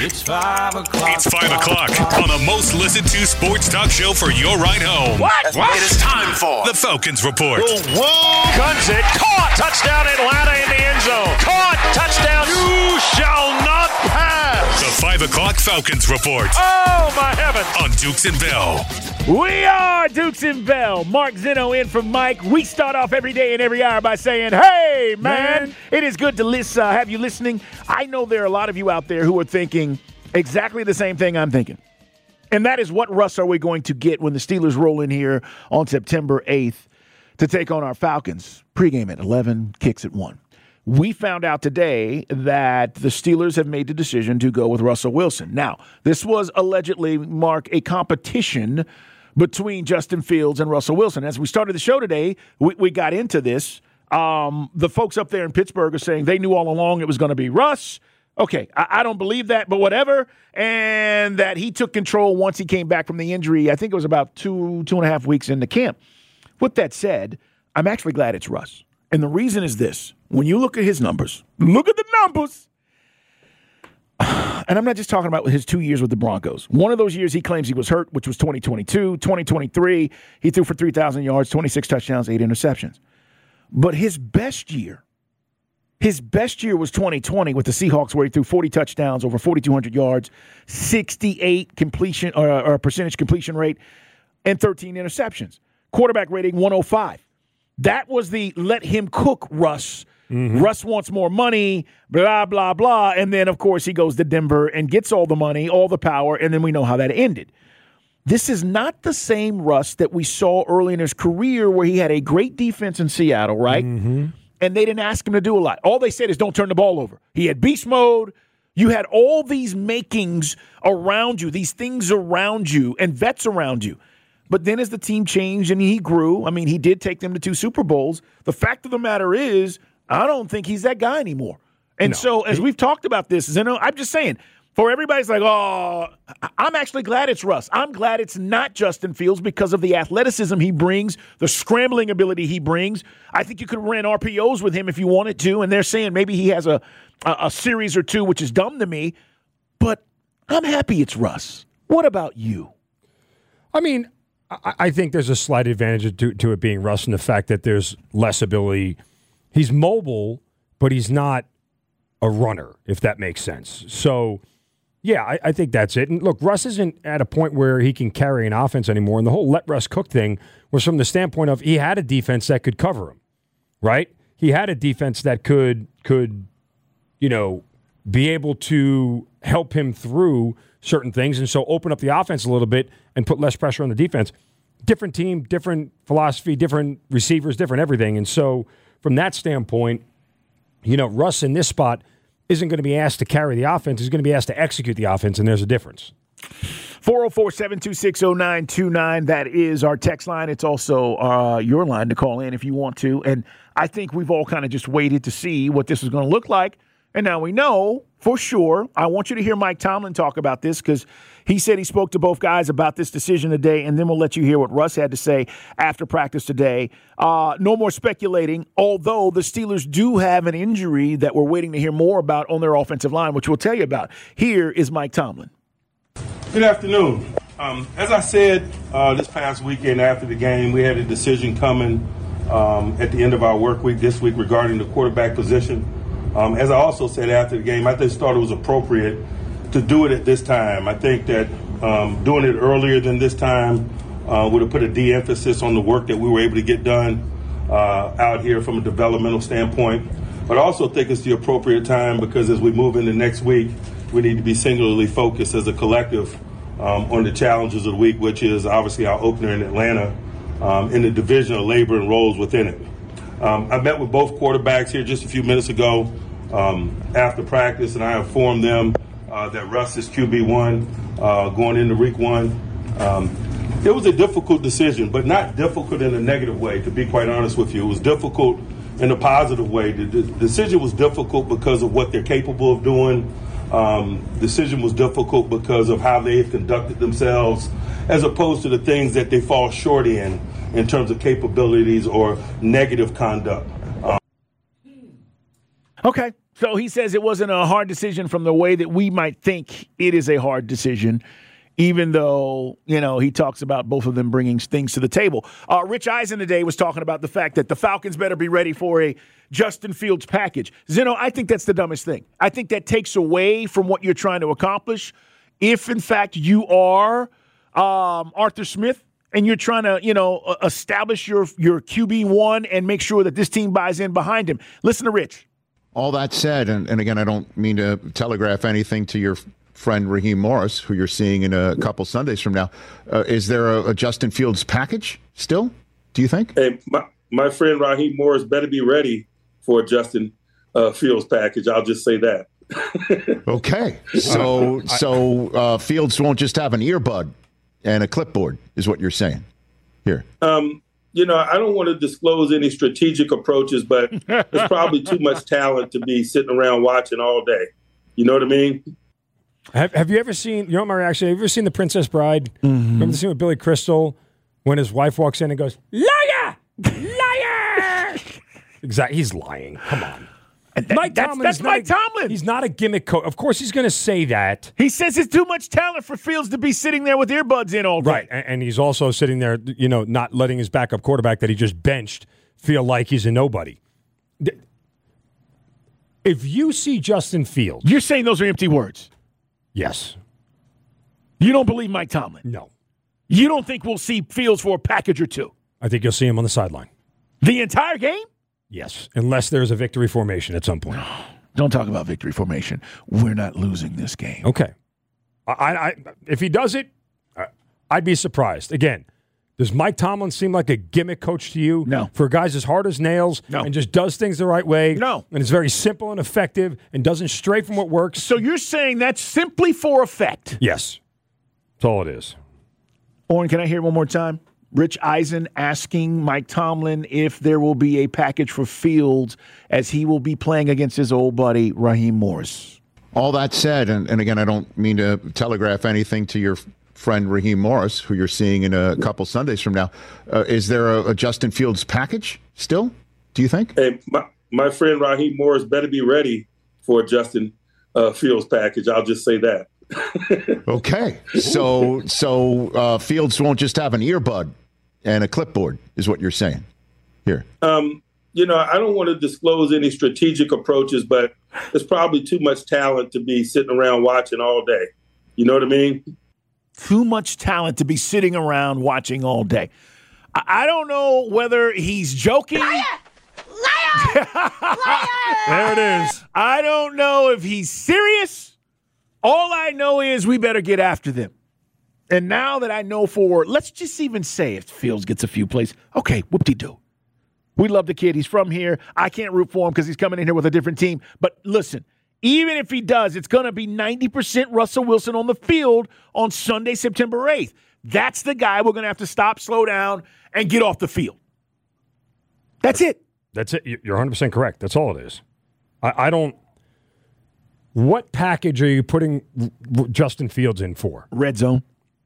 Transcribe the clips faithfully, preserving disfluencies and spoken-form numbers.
It's five o'clock. It's five o'clock on the most listened to sports talk show for your ride home. What? What? It is time for the Falcons Report. Whoa. Guns it. Caught. Touchdown Atlanta in the end zone. Caught. Touchdown. You shall not pass. The five o'clock Falcons Report. Oh, my heavens. On Dukes and Bell. We are Dukes and Bell. Mark Zeno in for Mike. We start off every day and every hour by saying, hey, man, man. It is good to listen, uh, have you listening. I know there are a lot of you out there who are thinking exactly the same thing I'm thinking. And that is, what Russ are we going to get when the Steelers roll in here on September eighth to take on our Falcons? Pregame at eleven, kicks at one. We found out today that the Steelers have made the decision to go with Russell Wilson. Now, this was allegedly, Mark, a competition between Justin Fields and Russell Wilson. As we started the show today, we, we got into this. Um, the folks up there in Pittsburgh are saying they knew all along it was going to be Russ. Okay, I, I don't believe that, but whatever. And that he took control once he came back from the injury. I think it was about two, two and a half weeks into camp. With that said, I'm actually glad it's Russ. And the reason is this. When you look at his numbers, look at the numbers. And I'm not just talking about his two years with the Broncos. One of those years he claims he was hurt, which was twenty twenty-two. twenty twenty-three, he threw for three thousand yards, twenty-six touchdowns, eight interceptions. But his best year, his best year was twenty twenty with the Seahawks, where he threw forty touchdowns, over forty-two hundred yards, sixty-eight completion or, or percentage completion rate, and thirteen interceptions. Quarterback rating one oh five. That was the let him cook Russ. Mm-hmm. Russ wants more money, blah, blah, blah. And then, of course, he goes to Denver and gets all the money, all the power, and then we know how that ended. This is not the same Russ that we saw early in his career where he had a great defense in Seattle, right? Mm-hmm. And they didn't ask him to do a lot. All they said is don't turn the ball over. He had beast mode. You had all these makings around you, these things around you, and vets around you. But then as the team changed and he grew, I mean, he did take them to two Super Bowls. The fact of the matter is, I don't think he's that guy anymore. And no. so as we've talked about this, Zeno, I'm just saying, for everybody's like, oh, I'm actually glad it's Russ. I'm glad it's not Justin Fields because of the athleticism he brings, the scrambling ability he brings. I think you could run R P Os with him if you wanted to, and they're saying maybe he has a, a, a series or two, which is dumb to me. But I'm happy it's Russ. What about you? I mean, I think there's a slight advantage to, to it being Russ in the fact that there's less ability. He's mobile, but he's not a runner, if that makes sense. So, yeah, I, I think that's it. And look, Russ isn't at a point where he can carry an offense anymore. And the whole let Russ cook thing was from the standpoint of he had a defense that could cover him, right? He had a defense that could could, you know, be able to help him through certain things and so open up the offense a little bit and put less pressure on the defense. Different team, different philosophy, different receivers, different everything. And so from that standpoint, you know, Russ in this spot isn't going to be asked to carry the offense. He's going to be asked to execute the offense, and there's a difference. four oh four, seven two six, oh nine two nine. That is our text line. It's also uh, your line to call in if you want to. And I think we've all kind of just waited to see what this is going to look like. And now we know for sure. I want you to hear Mike Tomlin talk about this because he said he spoke to both guys about this decision today, and then we'll let you hear what Russ had to say after practice today. Uh, no more speculating, although the Steelers do have an injury that we're waiting to hear more about on their offensive line, which we'll tell you about. Here is Mike Tomlin. Good afternoon. Um, as I said uh, this past weekend after the game, we had a decision coming um, at the end of our work week this week regarding the quarterback position. Um, as I also said after the game, I just thought it was appropriate to do it at this time. I think that um, doing it earlier than this time uh, would have put a de-emphasis on the work that we were able to get done uh, out here from a developmental standpoint. But I also think it's the appropriate time because as we move into next week, we need to be singularly focused as a collective um, on the challenges of the week, which is obviously our opener in Atlanta um, in the division of labor and roles within it. Um, I met with both quarterbacks here just a few minutes ago um, after practice, and I informed them uh, that Russ is Q B one uh, going into week one. Um, it was a difficult decision, but not difficult in a negative way, to be quite honest with you. It was difficult in a positive way. The, the decision was difficult because of what they're capable of doing. Um, decision was difficult because of how they have conducted themselves as opposed to the things that they fall short in in terms of capabilities or negative conduct. Um, Okay. So he says it wasn't a hard decision from the way that we might think it is a hard decision, even though, you know, he talks about both of them bringing things to the table. Uh, Rich Eisen today was talking about the fact that the Falcons better be ready for a Justin Fields package. Zeno, I think that's the dumbest thing. I think that takes away from what you're trying to accomplish. If, in fact, you are um, Arthur Smith and you're trying to, you know, establish your, your Q B one and make sure that this team buys in behind him. Listen to Rich. All that said, and, and again, I don't mean to telegraph anything to your friend Raheem Morris, who you're seeing in a couple Sundays from now. Uh, is there a, a Justin Fields package still, do you think? Hey, my, my friend Raheem Morris better be ready for a Justin uh, Fields package. I'll just say that. Okay. So, so uh, Fields won't just have an earbud and a clipboard, is what you're saying here. Um, you know, I don't want to disclose any strategic approaches, but there's probably too much talent to be sitting around watching all day. You know what I mean? Have Have you ever seen? You know my reaction. Have you ever seen The Princess Bride? Mm-hmm. Remember the scene with Billy Crystal when his wife walks in and goes, "Liar, liar." Exactly. He's lying. Come on. And that, Mike that's Tomlin that's is Mike not a, Tomlin. He's not a gimmick coach. Of course, he's going to say that. He says it's too much talent for Fields to be sitting there with earbuds in all day. Right, and, and he's also sitting there, you know, not letting his backup quarterback that he just benched feel like he's a nobody. If you see Justin Fields, you're saying those are empty words. Yes. You don't believe Mike Tomlin? No. You don't think we'll see Fields for a package or two? I think you'll see him on the sideline. The entire game? Yes, unless there's a victory formation at some point. Don't talk about victory formation. We're not losing this game. Okay. I, I, if he does it, I'd be surprised. Again, does Mike Tomlin seem like a gimmick coach to you? No. For guys as hard as nails no. and just does things the right way? No. And it's very simple and effective and doesn't stray from what works? So you're saying that's simply for effect? Yes. That's all it is. Oren, can I hear it one more time? Rich Eisen asking Mike Tomlin if there will be a package for Fields as he will be playing against his old buddy, Raheem Morris. All that said, and, and again, I don't mean to telegraph anything to your friend Raheem Morris, who you're seeing in a couple Sundays from now. Uh, is there a, a Justin Fields package still, do you think? Hey, my, my friend Raheem Morris better be ready for a Justin uh, Fields package. I'll just say that. Okay. So, so uh, Fields won't just have an earbud and a clipboard, is what you're saying here. Um, you know, I don't want to disclose any strategic approaches, but there's probably too much talent to be sitting around watching all day. You know what I mean? Too much talent to be sitting around watching all day. I, I don't know whether he's joking. Liar! Liar! Liar! There it is. I don't know if he's serious. All I know is we better get after them. And now that I know for, let's just even say if Fields gets a few plays, okay, whoop-de-doo. We love the kid. He's from here. I can't root for him because he's coming in here with a different team. But listen, even if he does, it's going to be ninety percent Russell Wilson on the field on Sunday, September eighth. That's the guy we're going to have to stop, slow down, and get off the field. That's it. That's it. You're one hundred percent correct. That's all it is. I, I don't – what package are you putting Justin Fields in for? Red zone.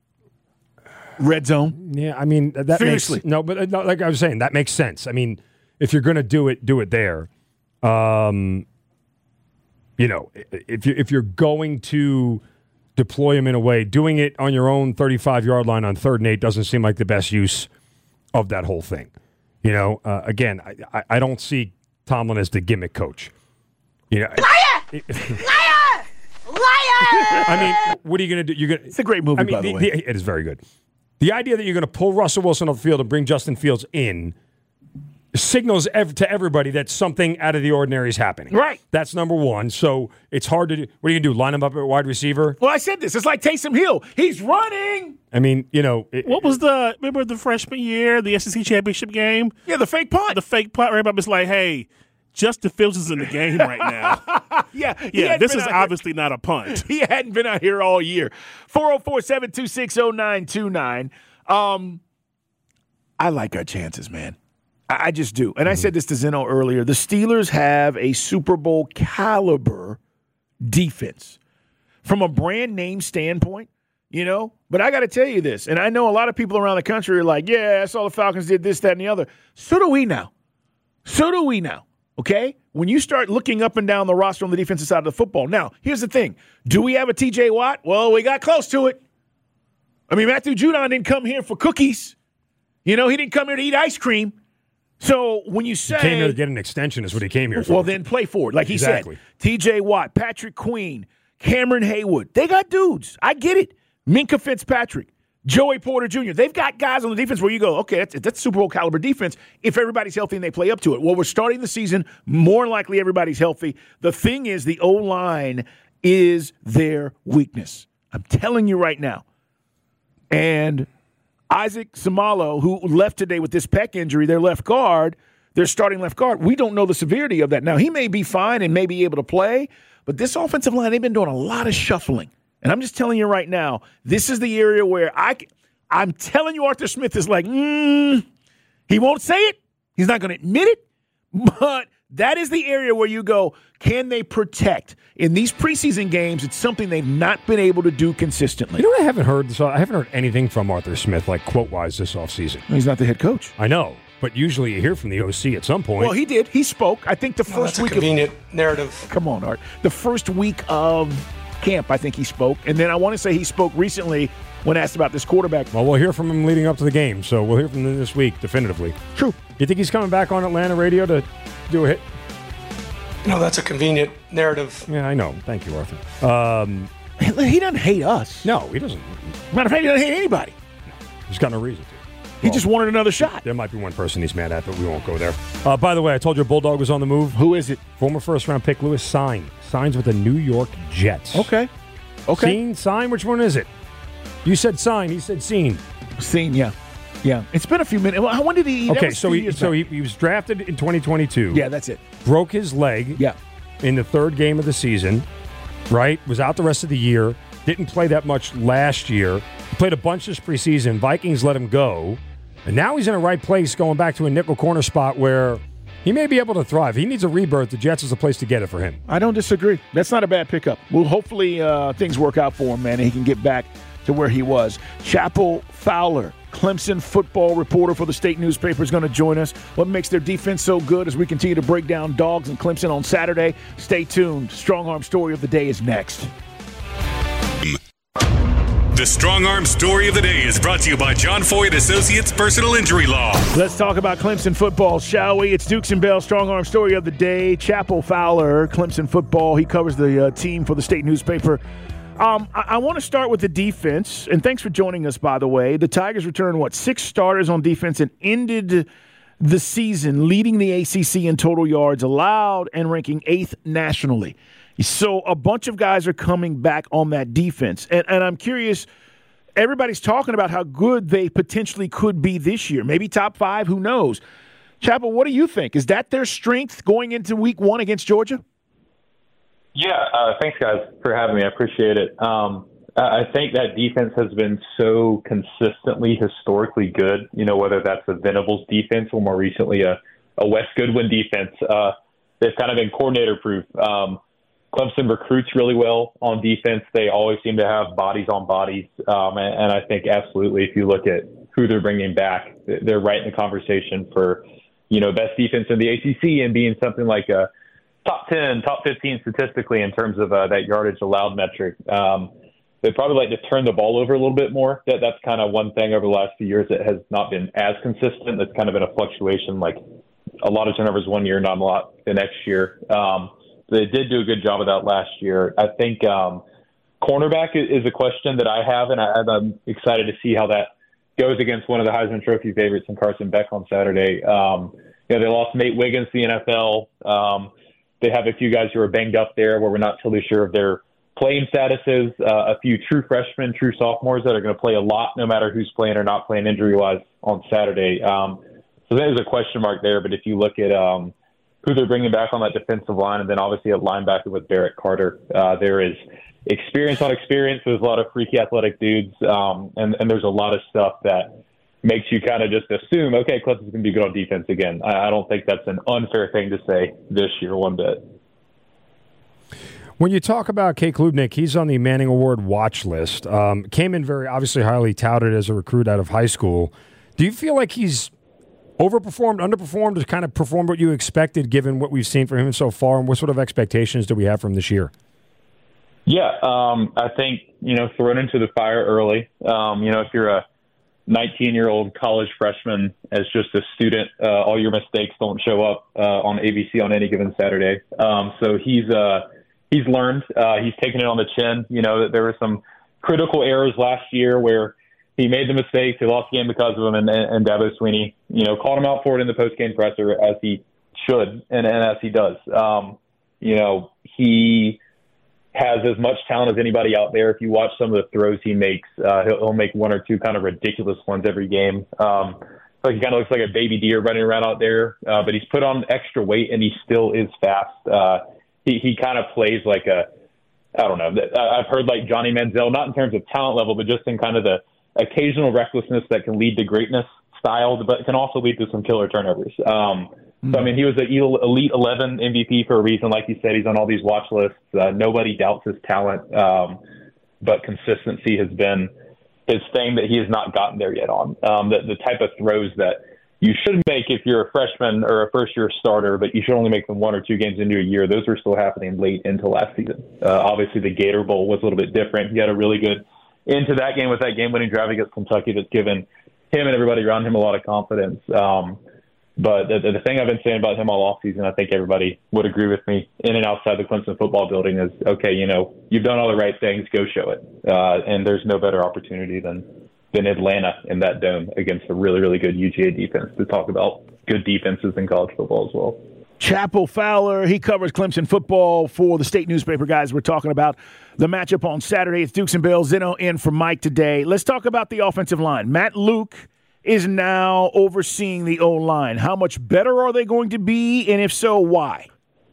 Red zone. Yeah, I mean that Seriously. makes no, but no, like I was saying, that makes sense. I mean, if you're going to do it, do it there. Um, you know, if you if you're going to deploy him in a way, doing it on your own thirty-five yard line on third and eight doesn't seem like the best use of that whole thing. You know, uh, again, I, I don't see Tomlin as the gimmick coach. You know, Liar! Liar! Liar! I mean, what are you going to do? You're going. It's a great movie, I mean, by the, the way. The, it is very good. The idea that you're going to pull Russell Wilson off the field and bring Justin Fields in signals ev- to everybody that something out of the ordinary is happening. Right. That's number one. So it's hard to do. What are you going to do? Line him up at wide receiver? Well, I said this. It's like Taysom Hill. He's running. I mean, you know. It, What was the, remember the freshman year, the S E C championship game? Yeah, the fake punt. The fake punt, everybody was like, hey, Justin Fields is in the game right now. yeah, he Yeah, hadn't this been is out obviously not a punt. Here. He hadn't been out here all year. four oh four, seven two six, oh nine two nine. Um, I like our chances, man. I, I just do. And mm-hmm. I said this to Zeno earlier. The Steelers have a Super Bowl caliber defense from a brand name standpoint, you know. But I got to tell you this, and I know a lot of people around the country are like, yeah, I saw the Falcons did this, that, and the other. So do we now. So do we now. okay? When you start looking up and down the roster on the defensive side of the football. Now, here's the thing. Do we have a T J Watt? Well, we got close to it. I mean, Matthew Judon didn't come here for cookies. You know, he didn't come here to eat ice cream. So when you say – He came here to get an extension is what he came here for. Well, then play forward. Like he exactly. said, T J Watt, Patrick Queen, Cameron Haywood. They got dudes. I get it. Minka Fitzpatrick, Joey Porter Junior They've got guys on the defense where you go, okay, that's, that's Super Bowl caliber defense if everybody's healthy and they play up to it. Well, we're starting the season. More likely everybody's healthy. The thing is the O-line is their weakness. I'm telling you right now. And Isaac Samalo, who left today with this pec injury, their left guard, their starting left guard, we don't know the severity of that. Now, he may be fine and may be able to play, but this offensive line, they've been doing a lot of shuffling. And I'm just telling you right now, this is the area where I, I'm telling you Arthur Smith is like, mm, he won't say it. He's not going to admit it. But that is the area where you go, can they protect? In these preseason games, it's something they've not been able to do consistently. You know what I haven't heard? So I haven't heard anything from Arthur Smith, like quote-wise, this offseason. He's not the head coach. I know, but usually you hear from the O C at some point. Well, he did. He spoke. I think the Oh, first that's week a convenient of, narrative. Come on, Art. The first week of camp, I think he spoke. And then I want to say he spoke recently when asked about this quarterback. Well, we'll hear from him leading up to the game, so we'll hear from him this week, definitively. True. You think he's coming back on Atlanta radio to do a hit? No, that's a convenient narrative. Yeah, I know. Thank you, Arthur. Um, he doesn't hate us. No, he doesn't. Matter of fact, he doesn't hate anybody. He's got no reason to. He well, just wanted another shot. There might be one person he's mad at, but we won't go there. Uh, by the way, I told you a Bulldog was on the move. Who is it? Former first-round pick Lewis Sign. Signs with the New York Jets. Okay. Okay. Seen, Sign, which one is it? You said Sign. He said Seen. Seen, yeah. Yeah. It's been a few minutes. When did he? Okay, so he so he, he was drafted in twenty twenty-two. Yeah, that's it. Broke his leg. Yeah. In the third game of the season, right? Was out the rest of the year. Didn't play that much last year. Played a bunch this preseason. Vikings let him go. And now he's in a right place going back to a nickel corner spot where he may be able to thrive. He needs a rebirth. The Jets is a place to get it for him. I don't disagree. That's not a bad pickup. Well, hopefully uh, things work out for him, man, and he can get back to where he was. Chapel Fowler, Clemson football reporter for the state newspaper, is going to join us. What makes their defense so good as we continue to break down Dogs and Clemson on Saturday. Stay tuned. Strong Arm Story of the Day is next. The Strong Arm Story of the Day is brought to you by John Foy and Associates Personal Injury Law. Let's talk about Clemson football, shall we? It's Dukes and Bell, Strong Arm Story of the Day. Chapel Fowler, Clemson football. He covers the uh, team for the state newspaper. Um, I, I want to start with the defense, and thanks for joining us, by the way. The Tigers returned, what, six starters on defense and ended the season leading the A C C in total yards allowed and ranking eighth nationally. So a bunch of guys are coming back on that defense. And, and I'm curious, everybody's talking about how good they potentially could be this year. Maybe top five, who knows? Chapel, what do you think? Is that their strength going into week one against Georgia? Yeah, uh, thanks, guys, for having me. I appreciate it. Um, I think that defense has been so consistently historically good, you know, whether that's a Venables defense or more recently a, a Wes Goodwin defense. Uh, they've kind of been coordinator-proof. Um, Clemson recruits really well on defense. They always seem to have bodies on bodies. Um, and, and I think absolutely, if you look at who they're bringing back, they're right in the conversation for, you know, best defense in the A C C and being something like a top ten, top fifteen statistically in terms of uh, that yardage allowed metric. Um, they'd probably like to turn the ball over a little bit more. That That's kind of one thing over the last few years that has not been as consistent. That's kind of been a fluctuation, like a lot of turnovers one year, not a lot the next year. Um, They did do a good job of that last year. I think um, cornerback is a question that I have, and I, I'm excited to see how that goes against one of the Heisman Trophy favorites in Carson Beck on Saturday. Um, you know, they lost Nate Wiggins to the N F L. Um, they have a few guys who are banged up there where we're not totally sure of their playing statuses. Uh, a few true freshmen, true sophomores that are going to play a lot no matter who's playing or not playing injury-wise on Saturday. Um, so there's a question mark there, but if you look at um, – who they're bringing back on that defensive line, and then obviously at linebacker with Barrett Carter. Uh, there is experience on experience. There's a lot of freaky athletic dudes, um, and, and there's a lot of stuff that makes you kind of just assume, okay, Clemson's going to be good on defense again. I, I don't think that's an unfair thing to say this year one bit. When you talk about Kay Klubnik, he's on the Manning Award watch list. Um, came in very obviously highly touted as a recruit out of high school. Do you feel like he's overperformed, underperformed, or kind of performed what you expected given what we've seen from him so far? And what sort of expectations do we have from this year? Yeah, um, I think, you know, thrown into the fire early. Um, you know, if you're a nineteen-year-old college freshman as just a student, uh, all your mistakes don't show up uh, on A B C on any given Saturday. Um, so he's uh, he's learned. Uh, he's taken it on the chin. You know, that there were some critical errors last year where he made the mistakes. He lost the game because of them, and, and, and Dabo Swinney, you know, called him out for it in the post-game presser, as he should and, and as he does. Um, you know, he has as much talent as anybody out there. If you watch some of the throws he makes, uh, he'll, he'll make one or two kind of ridiculous ones every game. Um, like he kind of looks like a baby deer running around out there, uh, but he's put on extra weight and he still is fast. Uh, he, he kind of plays like a, I don't know, I've heard like Johnny Manziel, not in terms of talent level, but just in kind of the occasional recklessness that can lead to greatness style, but can also lead to some killer turnovers. Um, So, I mean, he was an Elite eleven M V P for a reason. Like you said, he's on all these watch lists. Uh, nobody doubts his talent, um, but consistency has been his thing that he has not gotten there yet on. Um, the, the type of throws that you should make if you're a freshman or a first-year starter, but you should only make them one or two games into a year, those were still happening late into last season. Uh, obviously, the Gator Bowl was a little bit different. He had a really good into that game with that game-winning drive against Kentucky that's given him and everybody around him a lot of confidence. Um, But the, the thing I've been saying about him all offseason, I think everybody would agree with me, in and outside the Clemson football building, is, okay, you know, you've done all the right things, go show it. Uh, and there's no better opportunity than, than Atlanta in that dome against a really, really good U G A defense to talk about good defenses in college football as well. Chappell Fowler, he covers Clemson football for the state newspaper, guys. We're talking about the matchup on Saturday. It's Dukes and Bill. Zeno in for Mike today. Let's talk about the offensive line. Matt Luke is now overseeing the O-line. How much better are they going to be, and if so, why?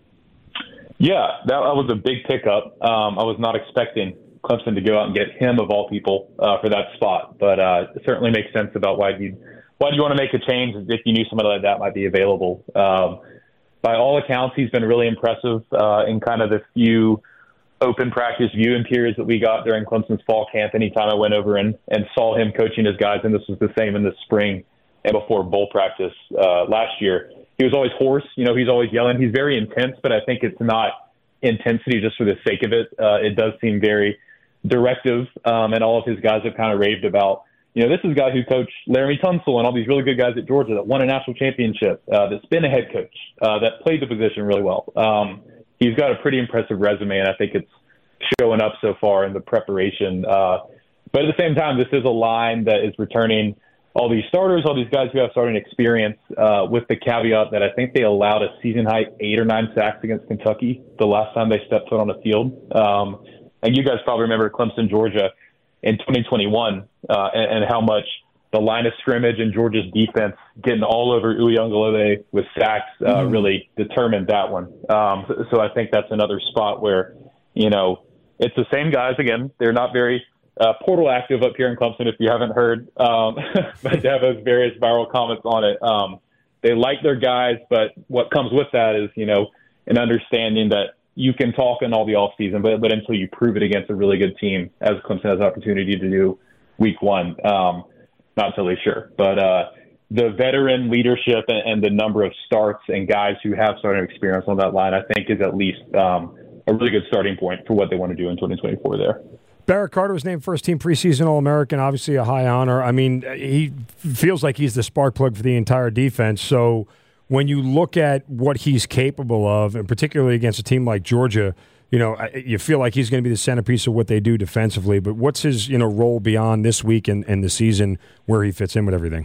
Yeah, that, that was a big pickup. Um, I was not expecting Clemson to go out and get him, of all people, uh, for that spot, but uh, it certainly makes sense about why you why do you want to make a change if you knew somebody like that might be available. Um, by all accounts, he's been really impressive uh, in kind of the few open practice viewing periods that we got during Clemson's fall camp. Anytime I went over and, and saw him coaching his guys, and this was the same in the spring and before bowl practice uh, last year, he was always hoarse. You know, he's always yelling. He's very intense, but I think it's not intensity just for the sake of it. Uh, it does seem very directive, um, and all of his guys have kind of raved about, you know, this is a guy who coached Laramie Tunsil and all these really good guys at Georgia that won a national championship, uh, that's been a head coach, uh, that played the position really well. Um, He's got a pretty impressive resume, and I think it's showing up so far in the preparation. Uh, but at the same time, this is a line that is returning all these starters, all these guys who have starting experience, uh, with the caveat that I think they allowed a season-high eight or nine sacks against Kentucky the last time they stepped foot on the field. Um, and you guys probably remember Clemson, Georgia in twenty twenty-one uh, and, and how much the line of scrimmage and Georgia's defense getting all over Uiagalelei with sacks uh, mm-hmm. really determined that one. Um, so, so I think that's another spot where, you know, it's the same guys again. They're not very uh, portal active up here in Clemson, if you haven't heard. Um, but Davo's various viral comments on it. Um, they like their guys, but what comes with that is, you know, an understanding that you can talk in all the offseason, but, but until you prove it against a really good team, as Clemson has the opportunity to do week one, um, not totally sure. But uh, the veteran leadership and, and the number of starts and guys who have starting experience on that line, I think, is at least um, a really good starting point for what they want to do in twenty twenty-four there. Barrett Carter was named first-team preseason All-American, obviously a high honor. I mean, he feels like he's the spark plug for the entire defense. So when you look at what he's capable of, and particularly against a team like Georgia, you know, you feel like he's going to be the centerpiece of what they do defensively. But what's his, you know, role beyond this week and, and the season where he fits in with everything?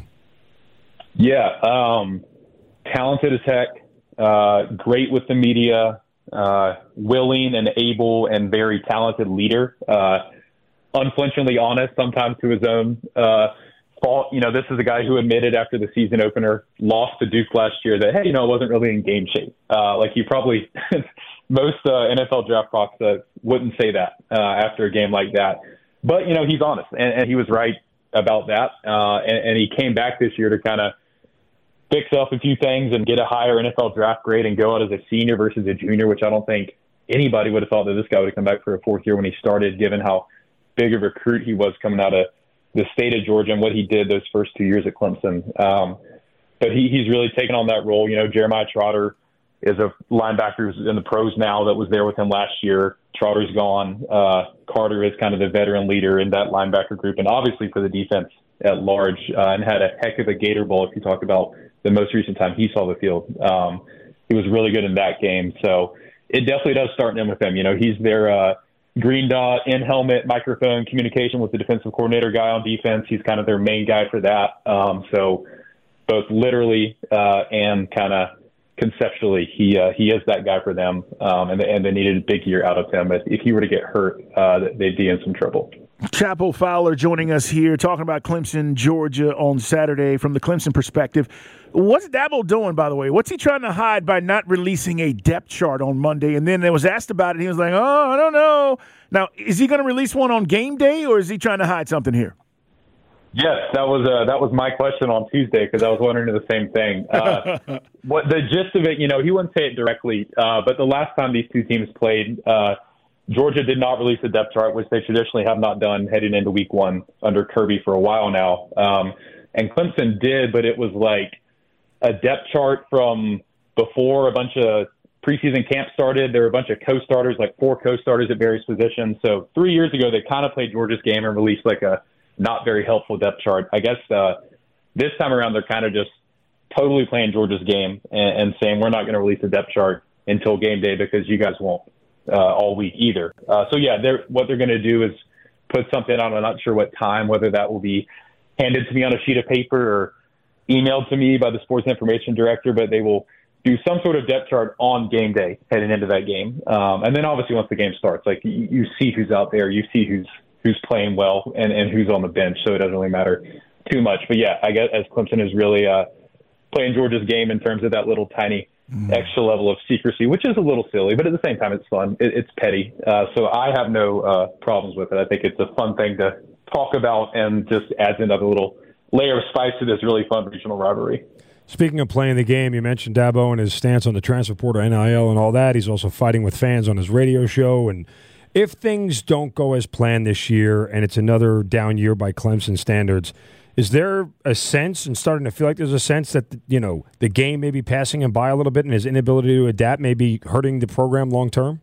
Yeah, um, talented as heck, uh, great with the media, uh, willing and able and very talented leader, uh, unflinchingly honest, sometimes to his own uh, fault. You know, this is a guy who admitted after the season opener, lost to Duke last year, that, hey, you know, I wasn't really in game shape. Uh, like he probably – most uh, N F L draft prospects wouldn't say that uh, after a game like that. But, you know, he's honest, and, and he was right about that. Uh, and, and he came back this year to kind of fix up a few things and get a higher N F L draft grade and go out as a senior versus a junior, which I don't think anybody would have thought that this guy would have come back for a fourth year when he started, given how big a recruit he was coming out of the state of Georgia and what he did those first two years at Clemson. Um, but he, he's really taken on that role. You know, Jeremiah Trotter is a linebacker who's in the pros now that was there with him last year. Trotter's gone. Uh, Carter is kind of the veteran leader in that linebacker group, and obviously for the defense at large, uh, and had a heck of a Gator Bowl if you talk about the most recent time he saw the field. Um, he was really good in that game. So it definitely does start in with him. You know, he's their uh, green dot, in-helmet, microphone communication with the defensive coordinator guy on defense. He's kind of their main guy for that. Um, so both literally uh, and kind of conceptually, he uh, he is that guy for them, um, and, they, and they needed a big year out of him. If, if he were to get hurt, uh, they'd be in some trouble. Chapel Fowler joining us here, talking about Clemson, Georgia on Saturday from the Clemson perspective. What's Dabo doing, by the way? What's he trying to hide by not releasing a depth chart on Monday? And then it was asked about it, and he was like, oh, I don't know. Now, is he going to release one on game day, or is he trying to hide something here? Yes, that was uh, that was my question on Tuesday, because I was wondering the same thing. Uh, what the gist of it, you know, he wouldn't say it directly, uh, but the last time these two teams played, uh, Georgia did not release a depth chart, which they traditionally have not done heading into week one under Kirby for a while now. Um, and Clemson did, but it was like a depth chart from before a bunch of preseason camp started. There were a bunch of co-starters, like four co-starters at various positions. So three years ago, they kind of played Georgia's game and released like a not very helpful depth chart. I guess uh, this time around, they're kind of just totally playing Georgia's game and, and saying, we're not going to release a depth chart until game day because you guys won't. Uh, all week either. Uh, so, yeah, they're, what they're going to do is put something on, I'm not sure what time, whether that will be handed to me on a sheet of paper or emailed to me by the sports information director, but they will do some sort of depth chart on game day heading into that game. Um, and then obviously once the game starts, like you, you see who's out there, you see who's who's playing well and, and who's on the bench, so it doesn't really matter too much. But, yeah, I guess as Clemson is really uh, playing Georgia's game in terms of that little tiny extra level of secrecy, which is a little silly, but at the same time, it's fun. It, it's petty. Uh, so I have no uh, problems with it. I think it's a fun thing to talk about and just adds another little layer of spice to this really fun regional rivalry. Speaking of playing the game, you mentioned Dabo and his stance on the transfer portal, N I L, and all that. He's also fighting with fans on his radio show. And if things don't go as planned this year and it's another down year by Clemson standards, is there a sense, and starting to feel like there's a sense that, you know, the game may be passing him by a little bit and his inability to adapt may be hurting the program long term?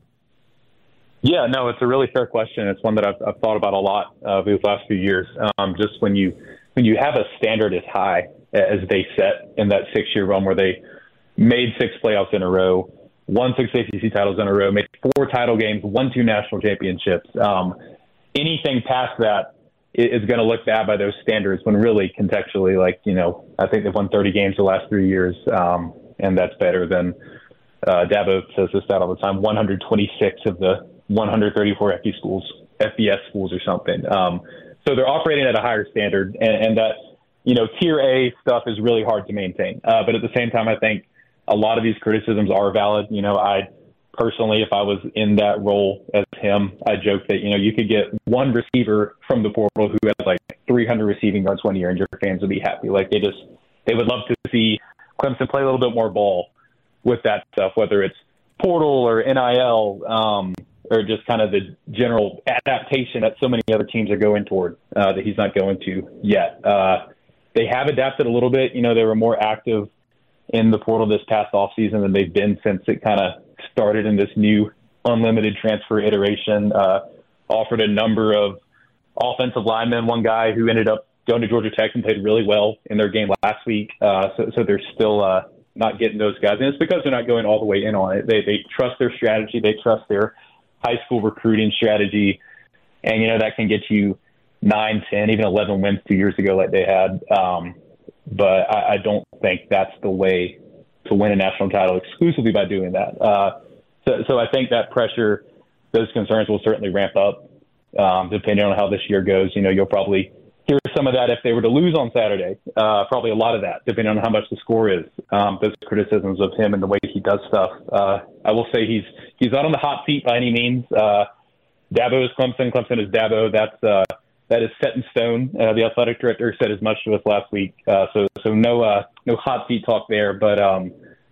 Yeah, no, it's a really fair question. It's one that I've, I've thought about a lot uh, these last few years. Um, just when you when you have a standard as high as they set in that six-year run where they made six playoffs in a row, won six A C C titles in a row, made four title games, won two national championships. Um, anything past that is going to look bad by those standards when really contextually, like, you know, I think they've won thirty games the last three years, um, and that's better than uh, Dabo says this stat all the time, one hundred twenty-six of the one hundred thirty-four F B schools, F B S schools or something. Um, so they're operating at a higher standard, and, and that, you know, tier A stuff is really hard to maintain. Uh, but at the same time, I think a lot of these criticisms are valid. You know, I personally, if I was in that role as him, I joke that, you know, you could get one receiver from the portal who has like three hundred receiving yards one year and your fans would be happy. Like they just, they would love to see Clemson play a little bit more ball with that stuff, whether it's portal or N I L, um, or just kind of the general adaptation that so many other teams are going toward uh, that he's not going to yet. Uh, they have adapted a little bit. You know, they were more active in the portal this past offseason than they've been since it kind of started in this new unlimited transfer iteration, uh, offered a number of offensive linemen, one guy who ended up going to Georgia Tech and played really well in their game last week. Uh, so, so they're still uh, not getting those guys. And it's because they're not going all the way in on it. They, they trust their strategy. They trust their high school recruiting strategy. And, you know, that can get you nine, ten, even eleven wins two years ago like they had. Um, but I, I don't think that's the way to win a national title exclusively by doing that. Uh, so, so I think that pressure, those concerns will certainly ramp up um, depending on how this year goes. You know, you'll probably hear some of that if they were to lose on Saturday, uh, probably a lot of that, depending on how much the score is. Um, those criticisms of him and the way he does stuff. Uh, I will say he's he's not on the hot seat by any means. Uh, Dabo is Clemson. Clemson is Dabo. That's uh, that is set in stone. Uh, the athletic director said as much to us last week. Uh, so so no uh, no hot seat talk there. But um,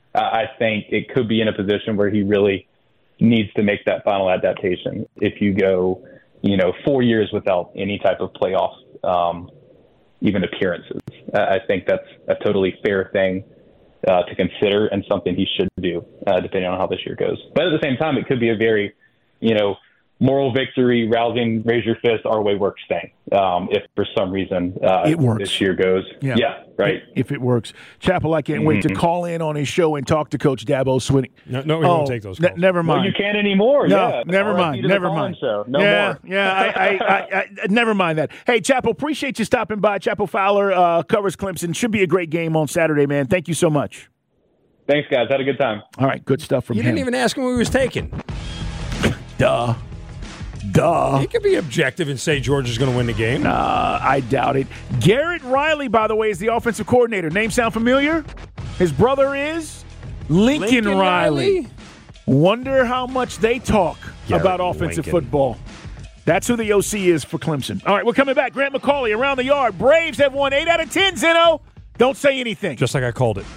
I think it could be in a position where he really needs to make that final adaptation. If you go, you know, four years without any type of playoff, um, even appearances. Uh, I think that's a totally fair thing uh, to consider and something he should do, uh, depending on how this year goes. But at the same time, it could be a very, you know, moral victory, rousing, raise your fist, our way works thing. Um, if for some reason uh, it works. this year goes. Yeah, yeah right. If it works. Chappell, I can't mm-hmm. wait to call in on his show and talk to Coach Dabo Swinney. No, no we oh, won't take those calls. N- never mind. Well, you can't anymore. No, yeah. never mind. Never mind. Show. No yeah, more. yeah, I, I, I, I, never mind that. Hey, Chappell, appreciate you stopping by. Chappell Fowler uh, covers Clemson. Should be a great game on Saturday, man. Thank you so much. Thanks, guys. Had a good time. All right, good stuff from you him. You didn't even ask him who he was taking. Duh. Duh. He could be objective and say Georgia's going to win the game. Uh, I doubt it. Garrett Riley, by the way, is the offensive coordinator. Name sound familiar? His brother is Lincoln, Lincoln Riley. Riley. Wonder how much they talk Garrett about offensive Lincoln. football. That's who the O C is for Clemson. All right, we're coming back. Grant McCauley, Around the Yard. Braves have won eight out of ten, Zeno. Don't say anything. Just like I called it.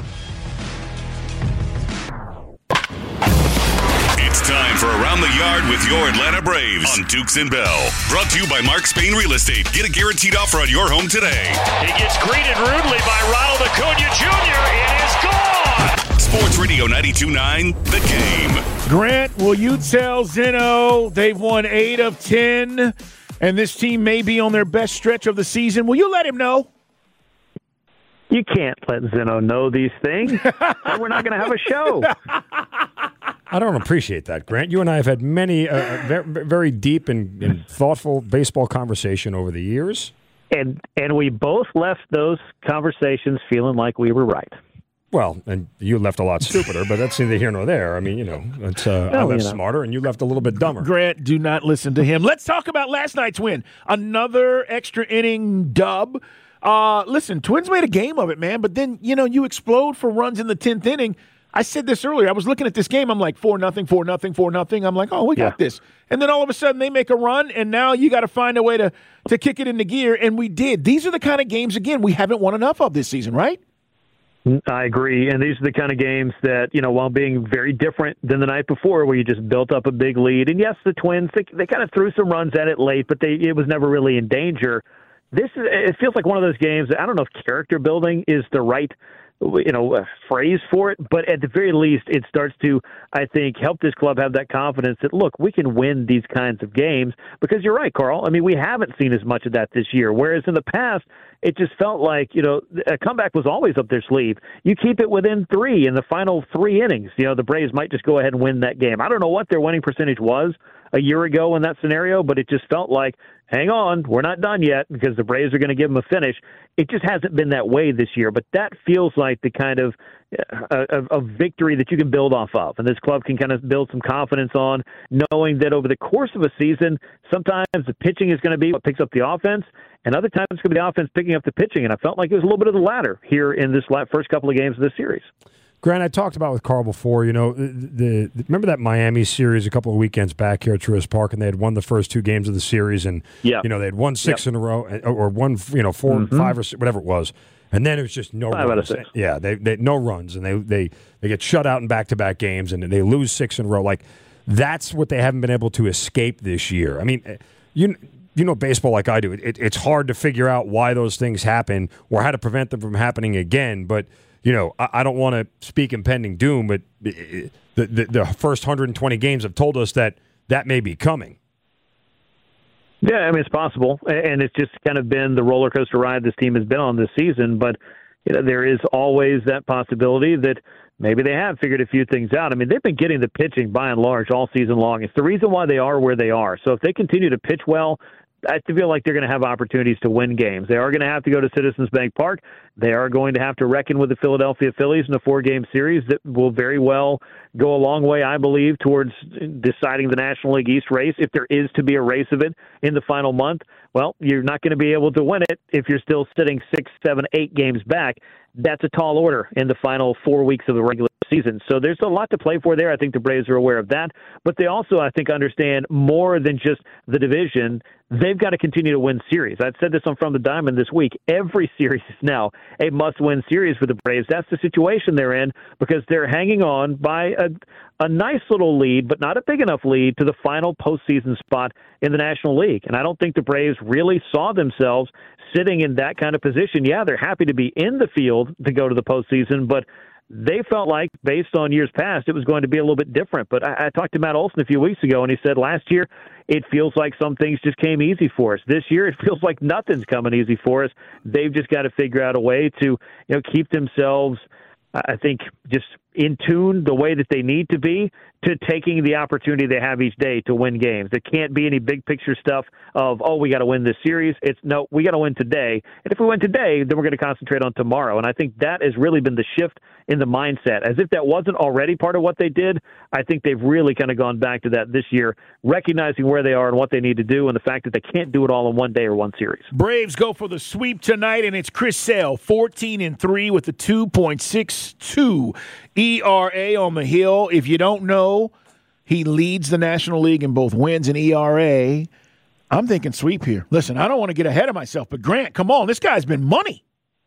It's time for Around the Yard with your Atlanta Braves on Dukes and Bell. Brought to you by Mark Spain Real Estate. Get a guaranteed offer on your home today. He gets greeted rudely by Ronald Acuna Junior It is gone. Sports Radio ninety-two point nine, The Game. Grant, will you tell Zeno they've won eight of ten and this team may be on their best stretch of the season? Will you let him know? You can't let Zeno know these things, or we're not going to have a show. I don't appreciate that, Grant. You and I have had many uh, very, very deep and, and thoughtful baseball conversation over the years. And and we both left those conversations feeling like we were right. Well, and you left a lot stupider, but that's neither here nor there. I mean, you know, it's, uh, no, I left you know. smarter, and you left a little bit dumber. Grant, do not listen to him. Let's talk about last night's win. Another extra inning dub. Uh, listen, Twins made a game of it, man, but then, you know, you explode for runs in the tenth inning. I said this earlier. I was looking at this game. I'm like, four nothing, four nothing, four nothing. I'm like, oh, we got Yeah. this. And then all of a sudden they make a run, and now you got to find a way to, to kick it into gear, and we did. These are the kind of games, again, we haven't won enough of this season, right? I agree. And these are the kind of games that, you know, while being very different than the night before where you just built up a big lead. And, yes, the Twins, they, they kind of threw some runs at it late, but they it was never really in danger. This is, it feels like one of those games. I don't know if character building is the right, you know, uh, phrase for it, but at the very least, it starts to, I think, help this club have that confidence that, look, we can win these kinds of games. Because you're right, Carl. I mean, we haven't seen as much of that this year, whereas in the past, it just felt like, you know, a comeback was always up their sleeve. You keep it within three in the final three innings. You know, the Braves might just go ahead and win that game. I don't know what their winning percentage was a year ago in that scenario, but it just felt like, hang on, we're not done yet because the Braves are going to give them a finish. It just hasn't been that way this year, but that feels like the kind of uh, of, of victory that you can build off of, and this club can kind of build some confidence on, knowing that over the course of a season, sometimes the pitching is going to be what picks up the offense, and other times it's going to be the offense picking up the pitching, and I felt like it was a little bit of the latter here in this first couple of games of this series. Grant, I talked about with Carl before, you know, the, the remember that Miami series a couple of weekends back here at Truist Park, and they had won the first two games of the series, and, yep. you know, they had won six yep. in a row, or won, you know, four, mm-hmm. five, or six, whatever it was. And then it was just no Five runs. Out of six. Yeah, they, they no runs, and they, they, they get shut out in back-to-back games, and they lose six in a row. Like, that's what they haven't been able to escape this year. I mean, you you know baseball like I do. It, it, it's hard to figure out why those things happen or how to prevent them from happening again, but you know, I, I don't want to speak impending doom, but the, the the first one hundred twenty games have told us that that may be coming. Yeah, I mean, it's possible, and it's just kind of been the roller coaster ride this team has been on this season, but you know, there is always that possibility that maybe they have figured a few things out. I mean, they've been getting the pitching by and large all season long. It's the reason why they are where they are. So if they continue to pitch well, I feel like they're going to have opportunities to win games. They are going to have to go to Citizens Bank Park. They are going to have to reckon with the Philadelphia Phillies in a four-game series that will very well go a long way, I believe, towards deciding the National League East race. If there is to be a race of it in the final month, well, you're not going to be able to win it if you're still sitting six, seven, eight games back. That's a tall order in the final four weeks of the regular season. So there's a lot to play for there. I think the Braves are aware of that. But they also, I think, understand more than just the division. They've got to continue to win series. I've said this on From the Diamond this week. Every series is now a must-win series for the Braves. That's the situation they're in because they're hanging on by a, a nice little lead, but not a big enough lead to the final postseason spot in the National League. And I don't think the Braves really saw themselves sitting in that kind of position. Yeah, they're happy to be in the field to go to the postseason, but they felt like, based on years past, it was going to be a little bit different. But I, I talked to Matt Olson a few weeks ago, and he said last year it feels like some things just came easy for us. This year it feels like nothing's coming easy for us. They've just got to figure out a way to, you know, keep themselves, I think, just in tune the way that they need to be to taking the opportunity they have each day to win games. There can't be any big picture stuff of, oh, we got to win this series. It's no, we got to win today. And if we win today, then we're going to concentrate on tomorrow. And I think that has really been the shift in the mindset. As if that wasn't already part of what they did, I think they've really kind of gone back to that this year, recognizing where they are and what they need to do and the fact that they can't do it all in one day or one series. Braves go for the sweep tonight, and it's Chris Sale, fourteen and three with a two point six two E R A on the hill. If you don't know, he leads the National League in both wins and E R A. I'm thinking sweep here. Listen, I don't want to get ahead of myself, but Grant, come on. This guy's been money.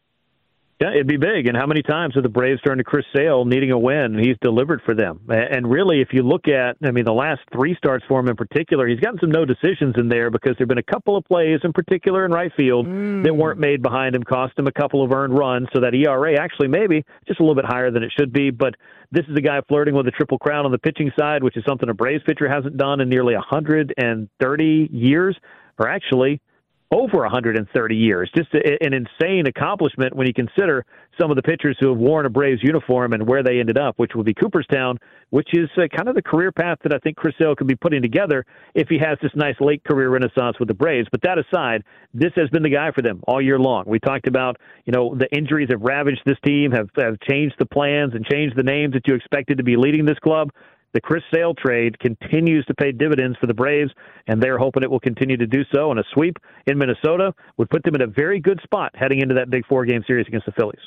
Yeah, it'd be big. And how many times have the Braves turned to Chris Sale needing a win, and he's delivered for them? And really, if you look at, I mean, the last three starts for him in particular, he's gotten some no decisions in there because there have been a couple of plays in particular in right field mm. that weren't made behind him, cost him a couple of earned runs, so that E R A actually maybe just a little bit higher than it should be. But this is a guy flirting with a triple crown on the pitching side, which is something a Braves pitcher hasn't done in nearly one hundred thirty years, or actually over one hundred thirty years. Just a, an insane accomplishment when you consider some of the pitchers who have worn a Braves uniform and where they ended up, which would be Cooperstown, which is uh, kind of the career path that I think Chris Sale could be putting together if he has this nice late career renaissance with the Braves. But that aside, this has been the guy for them all year long. We talked about, you know, the injuries have ravaged this team, have, have changed the plans and changed the names that you expected to be leading this club. The Chris Sale trade continues to pay dividends for the Braves, and they're hoping it will continue to do so. And a sweep in Minnesota would put them in a very good spot heading into that big four-game series against the Phillies.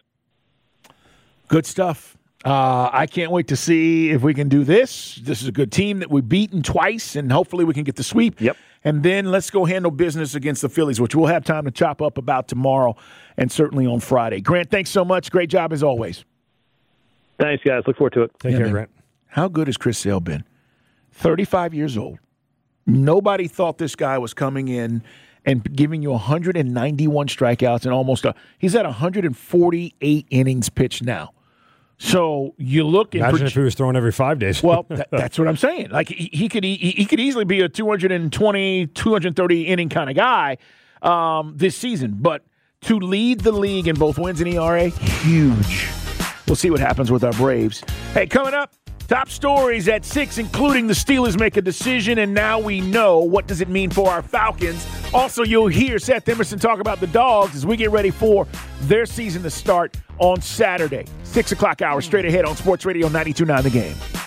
Good stuff. Uh, I can't wait to see if we can do this. This is a good team that we've beaten twice, and hopefully we can get the sweep. Yep. And then let's go handle business against the Phillies, which we'll have time to chop up about tomorrow and certainly on Friday. Grant, thanks so much. Great job as always. Thanks, guys. Look forward to it. Take Yeah, care, man. Grant. How good has Chris Sale been? thirty-five years old. Nobody thought this guy was coming in and giving you one hundred ninety-one strikeouts and almost a, he's at one hundred forty-eight innings pitched now. So you look. Imagine pro- if he was throwing every five days. Well, that, that's what I'm saying. Like he, he could he, he could easily be a two hundred twenty, two hundred thirty inning kind of guy um, this season. But to lead the league in both wins and E R A, huge. We'll see what happens with our Braves. Hey, coming up. Top stories at six, including the Steelers make a decision, and now we know what does it mean for our Falcons. Also, you'll hear Seth Emerson talk about the Dogs as we get ready for their season to start on Saturday. six o'clock hour straight ahead on Sports Radio ninety-two point nine The Game.